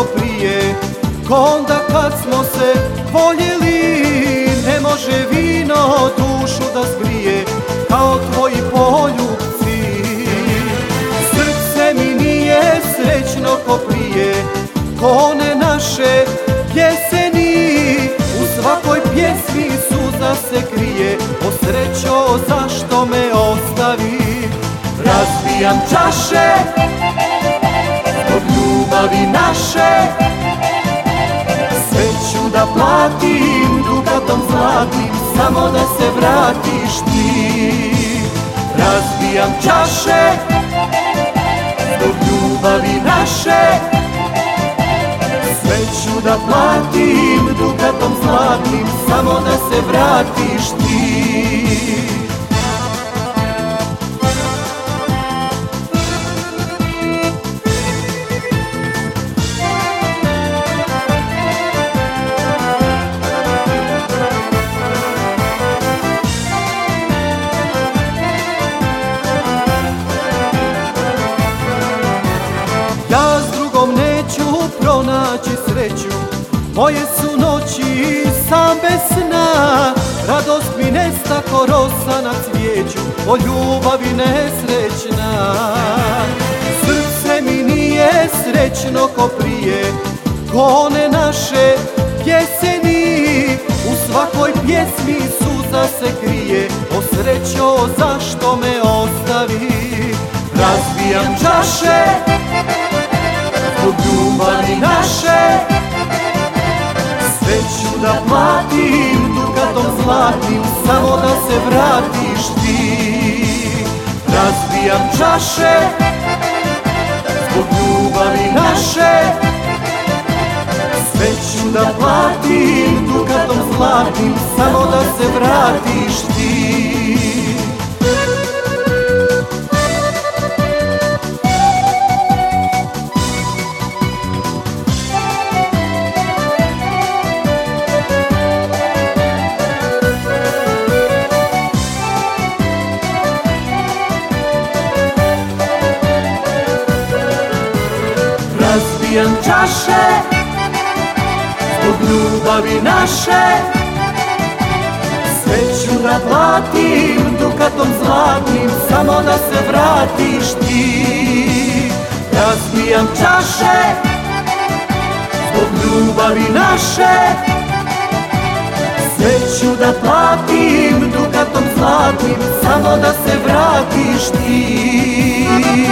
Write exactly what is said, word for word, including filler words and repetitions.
ko prije, ko onda kad smo se voljeli. Ne može vino dušu da zgrije kao tvoji poljubci. Srce mi nije srećno ko prije, ko one naše jeseni. U svakoj pjesmi suza se krije, o srećo zašto me ostavi. Razbijam čaše zbog ljubavi naše, sve ću da platim dukatom zlatnim, samo da se vratiš ti. Razbijam čaše zbog ljubavi naše, sve ću da platim dukatom zlatnim, samo da se vratiš ti. Ja s drugom neću pronaći sreću, moje su noći sam bez sna. Radost mi nesta ko rosa na cvijeću, o ljubavi nesrećna. Srce mi nije srećno ko prije, ko one naše jeseni. U svakoj pjesmi suza se krije, o srećo zašto me ostavi. Razbijam čaše zbog ljubavi naše, sve ću da platim dukatom zlatnim, samo da se vratiš ti. Razbijam čaše zbog ljubavi naše, sve ću da platim dukatom zlatnim, samo da se vratiš ti. Razbijam čaše zbog ljubavi naše, sve ću da platim dukatom zlatnim, samo da se vratiš ti. Razbijam čaše zbog ljubavi naše, sve ću da platim dukatom zlatnim, samo da se vratiš ti.